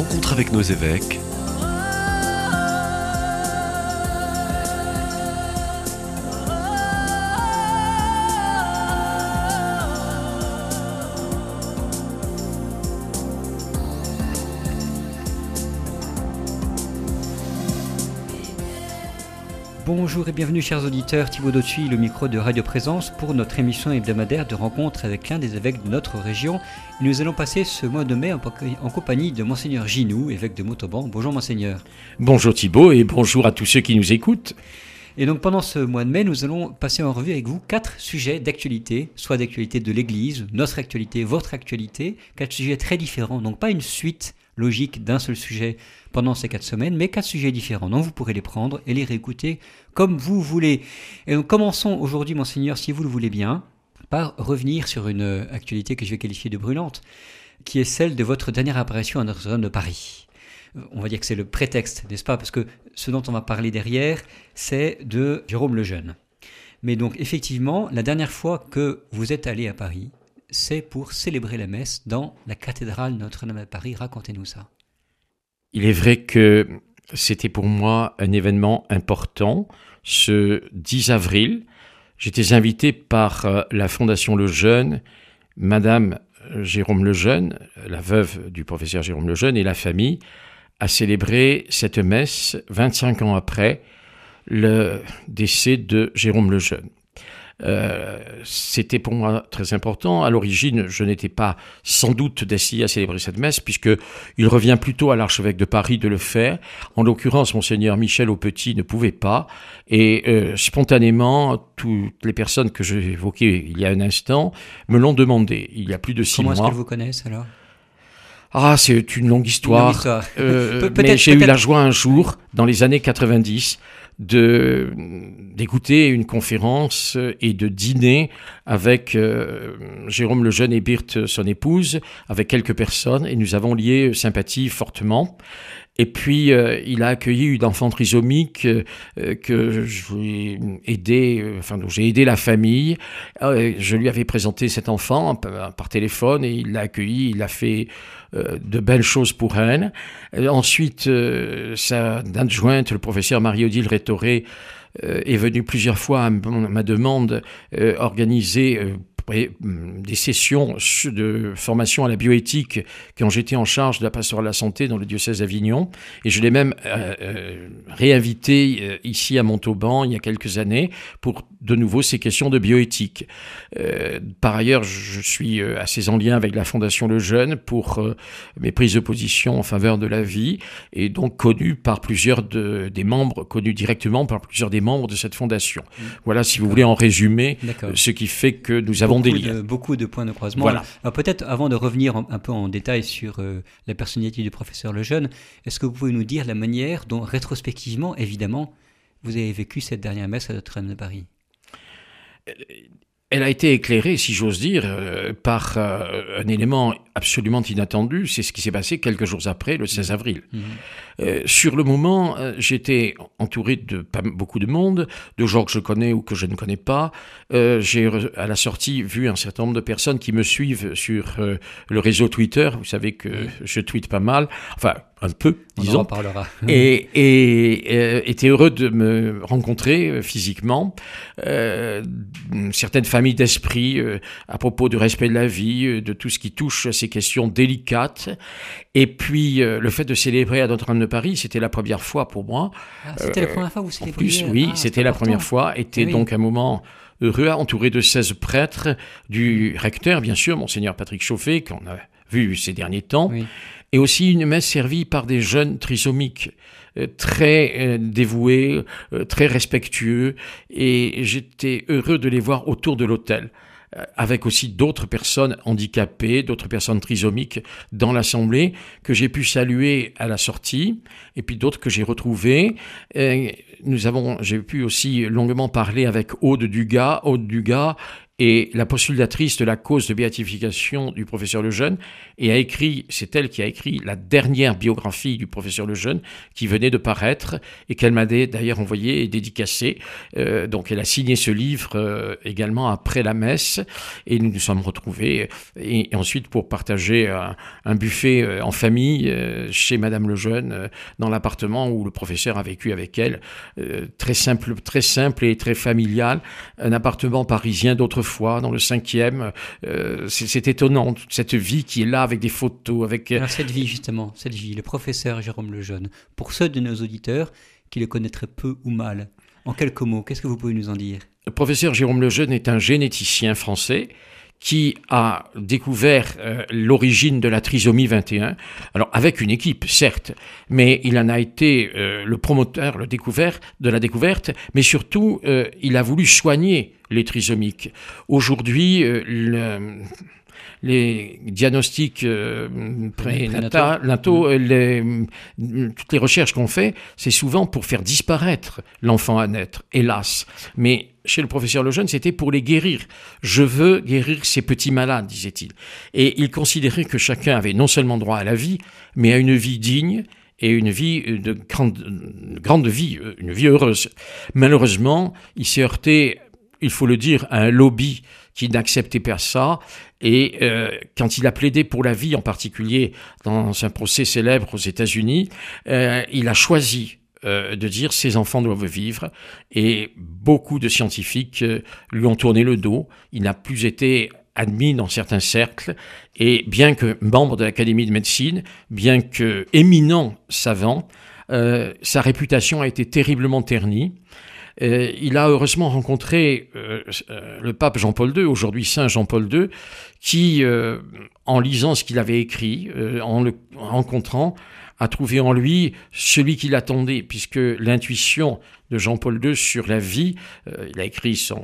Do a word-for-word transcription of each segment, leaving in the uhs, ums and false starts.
Rencontre avec nos évêques. Bonjour et bienvenue chers auditeurs, Thibaut Dautuy, le micro de Radio Présence pour notre émission hebdomadaire de rencontre avec l'un des évêques de notre région. Et nous allons passer ce mois de mai en, en compagnie de Monseigneur Ginoux, évêque de Montauban. Bonjour Monseigneur. Bonjour Thibaut et bonjour à tous ceux qui nous écoutent. Et donc pendant ce mois de mai, nous allons passer en revue avec vous quatre sujets d'actualité, soit d'actualité de l'Église, notre actualité, votre actualité, quatre sujets très différents, donc pas une suite logique d'un seul sujet pendant ces quatre semaines, mais quatre sujets différents. Donc vous pourrez les prendre et les réécouter comme vous voulez. Et donc commençons aujourd'hui, Monseigneur, si vous le voulez bien, par revenir sur une actualité que je vais qualifier de brûlante, qui est celle de votre dernière apparition à Notre-Dame de Paris. On va dire que c'est le prétexte, n'est-ce pas? Parce que ce dont on va parler derrière, c'est de Jérôme Lejeune. Mais donc effectivement, la dernière fois que vous êtes allé à Paris, c'est pour célébrer la messe dans la cathédrale Notre-Dame de Paris. Racontez-nous ça. Il est vrai que c'était pour moi un événement important. Ce dix avril, j'étais invité par la Fondation Lejeune, Madame Jérôme Lejeune, la veuve du professeur Jérôme Lejeune et la famille, à célébrer cette messe vingt-cinq ans après le décès de Jérôme Lejeune. Euh, c'était pour moi très important. À l'origine, je n'étais pas sans doute destiné à célébrer cette messe, puisque il revient plutôt à l'archevêque de Paris de le faire. En l'occurrence, Monseigneur Michel Aupetit ne pouvait pas, et euh, spontanément, toutes les personnes que j'ai évoquées il y a un instant me l'ont demandé. Il y a plus de six Comment mois. Comment est-ce qu'elles vous connaissent alors ? Ah, c'est une longue histoire. Une longue histoire. Euh, Pe- mais j'ai peut-être... eu la joie un jour, dans les années quatre-vingt-dix, de d'écouter une conférence et de dîner avec euh, Jérôme Lejeune et Birthe, son épouse, avec quelques personnes, et nous avons lié sympathie fortement. Et puis, euh, il a accueilli une enfant trisomique euh, que j'ai aidé, euh, enfin, dont j'ai aidé la famille. Euh, je lui avais présenté cet enfant par, par téléphone et il l'a accueilli, il a fait euh, de belles choses pour elle. Euh, ensuite, euh, sa adjointe, le professeur Marie-Odile Rétoré, euh, est venue plusieurs fois à ma demande euh, organiser euh, des sessions de formation à la bioéthique quand j'étais en charge de la pastorale de la santé dans le diocèse d'Avignon. Et je l'ai même euh, euh, réinvité euh, ici à Montauban il y a quelques années pour de nouveau ces questions de bioéthique. Euh, par ailleurs, je suis euh, assez en lien avec la Fondation Lejeune pour euh, mes prises de position en faveur de la vie et donc connu par plusieurs de, des membres, connu directement par plusieurs des membres de cette fondation. Mmh. Voilà, si vous voulez en résumer, euh, ce qui fait que nous avons Beaucoup des liens. De, beaucoup de points de croisement. Voilà. Alors peut-être avant de revenir en, un peu en détail sur euh, la personnalité du professeur Lejeune, est-ce que vous pouvez nous dire la manière dont, rétrospectivement, évidemment, vous avez vécu cette dernière messe à Notre-Dame de Paris ? Elle a été éclairée, si j'ose dire, euh, par euh, un élément absolument inattendu. C'est ce qui s'est passé quelques jours après, le seize avril. Mmh. Euh, sur le moment, euh, j'étais entouré de pas beaucoup de monde, de gens que je connais ou que je ne connais pas. Euh, j'ai, à la sortie, vu un certain nombre de personnes qui me suivent sur euh, le réseau Twitter. Vous savez que mmh. je tweete pas mal. Enfin, un peu, disons. On en reparlera. Et, et euh, était heureux de me rencontrer euh, physiquement. Euh, certaines familles d'esprit euh, à propos du respect de la vie, euh, de tout ce qui touche à ces questions délicates. Et puis, euh, le fait de célébrer à Notre-Dame de Paris, c'était la première fois pour moi. Ah, c'était euh, la première fois que vous célébriez. En plus, oui, ah, c'était la première fois. Était oui. donc un moment heureux, entouré de seize prêtres, du recteur, bien sûr, Monseigneur Patrick Chauffet, qu'on a vu ces derniers temps. Oui. Et aussi une messe servie par des jeunes trisomiques, euh, très euh, dévoués, euh, très respectueux, et j'étais heureux de les voir autour de l'autel, euh, avec aussi d'autres personnes handicapées, d'autres personnes trisomiques dans l'assemblée, que j'ai pu saluer à la sortie, et puis d'autres que j'ai retrouvées. Et nous avons, j'ai pu aussi longuement parler avec Aude Dugas, Aude Dugas, est la postulatrice de la cause de béatification du professeur Lejeune et a écrit, c'est elle qui a écrit la dernière biographie du professeur Lejeune qui venait de paraître et qu'elle m'a d'ailleurs envoyé et dédicacé. Euh, donc elle a signé ce livre euh, également après la messe et nous nous sommes retrouvés et, et ensuite pour partager un, un buffet euh, en famille euh, chez Madame Lejeune euh, dans l'appartement où le professeur a vécu avec elle. Euh, très simple, très simple et très familial. Un appartement parisien d'autrefois fois, dans le cinquième. Euh, c'est, c'est étonnant, toute cette vie qui est là avec des photos. Avec... Alors cette vie, justement, cette vie, le professeur Jérôme Lejeune, pour ceux de nos auditeurs qui le connaîtraient peu ou mal, en quelques mots, qu'est-ce que vous pouvez nous en dire ? Le professeur Jérôme Lejeune est un généticien français qui a découvert euh, l'origine de la trisomie vingt et un, alors avec une équipe, certes, mais il en a été euh, le promoteur, le découvert de la découverte, mais surtout, euh, il a voulu soigner les trisomiques. Aujourd'hui, euh, le... les diagnostics euh, prénataux, les, toutes les recherches qu'on fait, c'est souvent pour faire disparaître l'enfant à naître, hélas. Mais chez le professeur Lejeune, c'était pour les guérir. Je veux guérir ces petits malades, disait-il. Et il considérait que chacun avait non seulement droit à la vie, mais à une vie digne et une vie de grande, une grande vie, une vie heureuse. Malheureusement, il s'est heurté, il faut le dire, à un lobby qui n'acceptait pas ça. Et euh, quand il a plaidé pour la vie, en particulier dans un procès célèbre aux États-Unis, euh, il a choisi euh, de dire ces enfants doivent vivre. Et beaucoup de scientifiques euh, lui ont tourné le dos. Il n'a plus été admis dans certains cercles. Et bien que membre de l'Académie de médecine, bien que éminent savant, euh, sa réputation a été terriblement ternie. Euh, il a heureusement rencontré euh, euh, le pape Jean-Paul deux, aujourd'hui Saint Jean-Paul deux, qui, euh, en lisant ce qu'il avait écrit, euh, en le rencontrant, a trouvé en lui celui qu'il attendait, puisque l'intuition de Jean-Paul deux sur la vie, euh, il a écrit son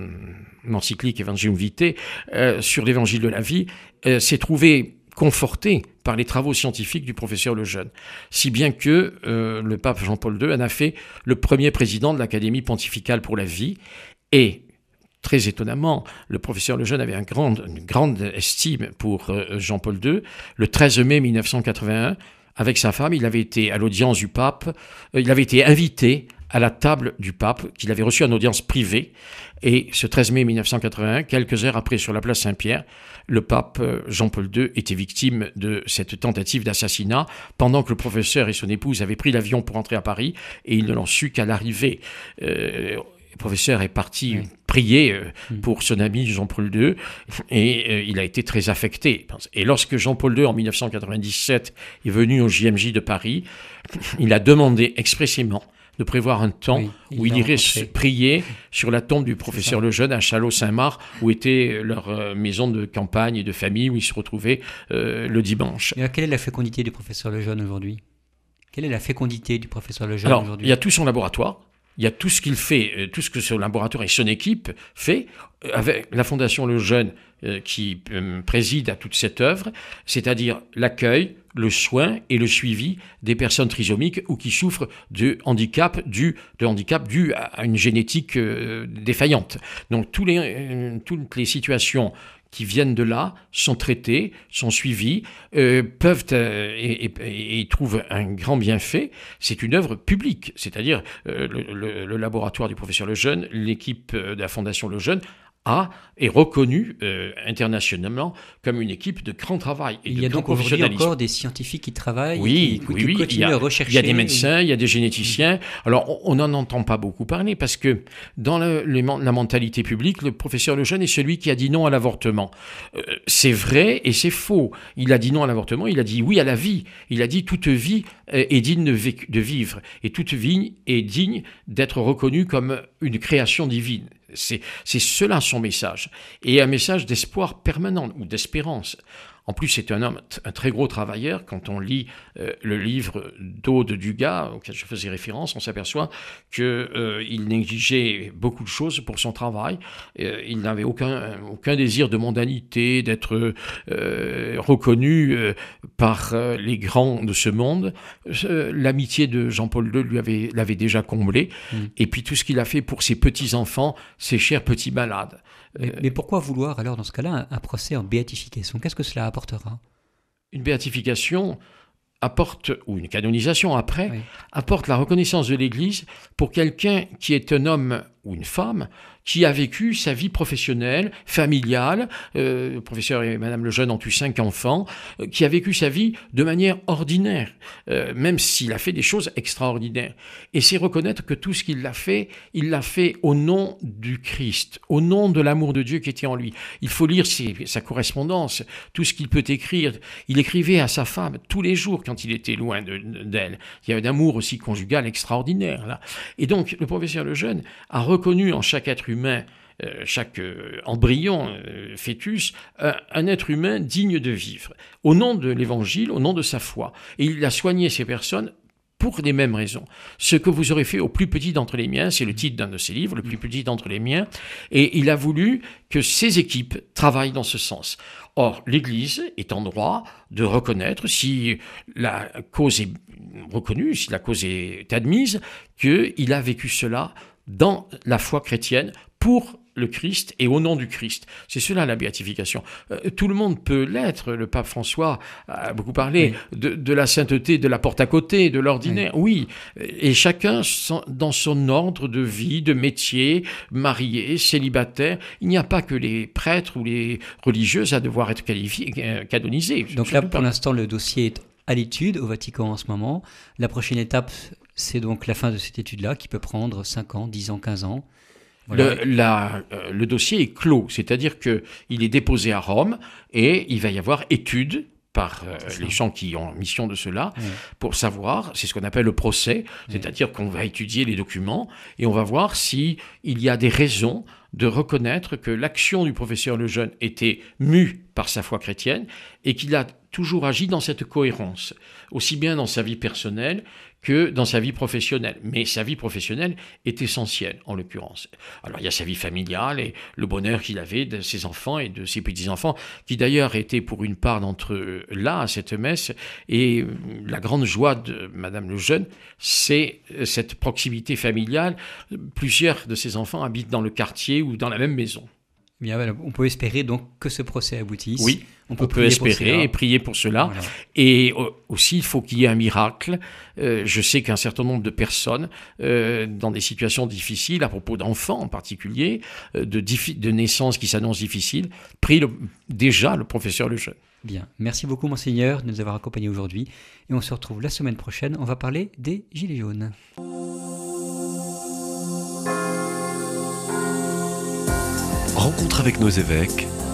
encyclique Evangelium Vitae, euh, sur l'évangile de la vie, euh, s'est trouvé conforté par les travaux scientifiques du professeur Lejeune, si bien que euh, le pape Jean-Paul deux en a fait le premier président de l'Académie pontificale pour la vie. Et très étonnamment, le professeur Lejeune avait un grand, une grande estime pour euh, Jean-Paul deux. Le treize mai mille neuf cent quatre-vingt-un, avec sa femme, il avait été à l'audience du pape, euh, il avait été invité à la table du pape, qu'il avait reçu en audience privée. Et ce treize mai mille neuf cent quatre-vingt-un, quelques heures après, sur la place Saint-Pierre, le pape Jean-Paul deux était victime de cette tentative d'assassinat pendant que le professeur et son épouse avaient pris l'avion pour entrer à Paris et ils ne l'ont su qu'à l'arrivée. Euh, le professeur est parti oui. prier euh, pour son ami Jean-Paul deux et euh, il a été très affecté. Et lorsque Jean-Paul deux, en mille neuf cent quatre-vingt-dix-sept, est venu au J M J de Paris, il a demandé expressément de prévoir un temps oui, où il irait se prier sur la tombe du professeur Lejeune à Châlons-Saint-Marc, où était leur euh, maison de campagne et de famille, où il se retrouvait euh, le dimanche. Et alors, quelle est la fécondité du professeur Lejeune aujourd'hui ? Quelle est la fécondité du professeur Lejeune alors, aujourd'hui ? Il y a tout son laboratoire, il y a tout ce qu'il fait, tout ce que son laboratoire et son équipe fait, avec la Fondation Lejeune euh, qui euh, préside à toute cette œuvre, c'est-à-dire l'accueil, le soin et le suivi des personnes trisomiques ou qui souffrent de handicap dû, de handicap dû à une génétique euh, défaillante. Donc tous les, euh, toutes les situations qui viennent de là sont traitées, sont suivies, euh, peuvent euh, et, et, et trouvent un grand bienfait. C'est une œuvre publique, c'est-à-dire euh, le, le, le laboratoire du professeur Lejeune, l'équipe de la Fondation Lejeune a est reconnue euh, internationalement comme une équipe de grand travail et il de y a grand donc aujourd'hui professionnalisme. Encore des scientifiques qui travaillent, oui, qui, oui, qui oui, continuent il y a, à rechercher. Il y a des médecins, il y a des généticiens. Alors, on n'en entend pas beaucoup parler parce que dans le, le, la mentalité publique, le professeur Lejeune est celui qui a dit non à l'avortement. Euh, c'est vrai et c'est faux. Il a dit non à l'avortement, il a dit oui à la vie. Il a dit toute vie est digne de, de vivre et toute vie est digne d'être reconnue comme une création divine. C'est, c'est cela son message, et un message d'espoir permanent, ou d'espérance. En plus, c'est un homme, un très gros travailleur. Quand on lit euh, le livre d'Aude Dugas, auquel je faisais référence, on s'aperçoit qu'il euh, négligeait beaucoup de choses pour son travail. Euh, il n'avait aucun, aucun désir de mondanité, d'être euh, reconnu euh, par euh, les grands de ce monde. Euh, l'amitié de Jean-Paul deux lui avait, l'avait déjà comblé. Mmh. Et puis tout ce qu'il a fait pour ses petits-enfants, ses chers petits malades. Mais, mais pourquoi vouloir alors dans ce cas-là un, un procès en béatification? Qu'est-ce que cela apportera? Une béatification apporte, ou une canonisation après, oui. apporte la reconnaissance de l'Église pour quelqu'un qui est un homme ou une femme qui a vécu sa vie professionnelle, familiale, euh, le professeur et Madame Lejeune ont eu cinq enfants, euh, qui a vécu sa vie de manière ordinaire, euh, même s'il a fait des choses extraordinaires. Et c'est reconnaître que tout ce qu'il a fait, il l'a fait au nom du Christ, au nom de l'amour de Dieu qui était en lui. Il faut lire ses, sa correspondance, tout ce qu'il peut écrire. Il écrivait à sa femme tous les jours quand il était loin de, d'elle. Il y a un amour aussi conjugal extraordinaire, là. Et donc, le professeur Lejeune a reconnu en chaque être humain humain, euh, chaque euh, embryon, euh, fœtus, un, un être humain digne de vivre, au nom de l'Évangile, au nom de sa foi. Et il a soigné ces personnes pour les mêmes raisons. Ce que vous aurez fait au plus petit d'entre les miens, c'est le titre d'un de ses livres, le plus petit d'entre les miens, et il a voulu que ses équipes travaillent dans ce sens. Or, l'Église est en droit de reconnaître, si la cause est reconnue, si la cause est admise, qu'il a vécu cela dans la foi chrétienne pour le Christ et au nom du Christ. C'est cela la béatification. Euh, tout le monde peut l'être. Le pape François a beaucoup parlé oui. de, de la sainteté, de la porte à côté, de l'ordinaire. Oui, oui. Et chacun dans son ordre de vie, de métier, marié, célibataire. Il n'y a pas que les prêtres ou les religieuses à devoir être qualifiés, euh, canonisés. Donc là, pour l'instant, le dossier est à l'étude au Vatican en ce moment. La prochaine étape, c'est donc la fin de cette étude-là qui peut prendre cinq ans, dix ans, quinze ans. Voilà. Le, la, euh, le dossier est clos, c'est-à-dire qu'il est déposé à Rome et il va y avoir étude par euh, les gens qui ont mission de cela, oui. pour savoir, c'est ce qu'on appelle le procès, c'est-à-dire oui. qu'on va étudier les documents et on va voir s'il y a des raisons de reconnaître que l'action du professeur Lejeune était mue par sa foi chrétienne et qu'il a toujours agi dans cette cohérence, aussi bien dans sa vie personnelle que dans sa vie professionnelle. Mais sa vie professionnelle est essentielle, en l'occurrence. Alors, il y a sa vie familiale et le bonheur qu'il avait de ses enfants et de ses petits-enfants, qui d'ailleurs étaient pour une part d'entre eux là, à cette messe. Et la grande joie de Madame Lejeune, c'est cette proximité familiale. Plusieurs de ses enfants habitent dans le quartier ou dans la même maison. Bien, on peut espérer donc que ce procès aboutisse. Oui, on peut, on peut espérer et prier pour cela. Voilà. Et aussi, il faut qu'il y ait un miracle. Euh, je sais qu'un certain nombre de personnes, euh, dans des situations difficiles, à propos d'enfants en particulier, euh, de, diffi- de naissances qui s'annoncent difficiles, prient le, déjà le professeur Lejeune. Bien, merci beaucoup Monseigneur de nous avoir accompagnés aujourd'hui. Et on se retrouve la semaine prochaine. On va parler des Gilets jaunes. Rencontre avec nos évêques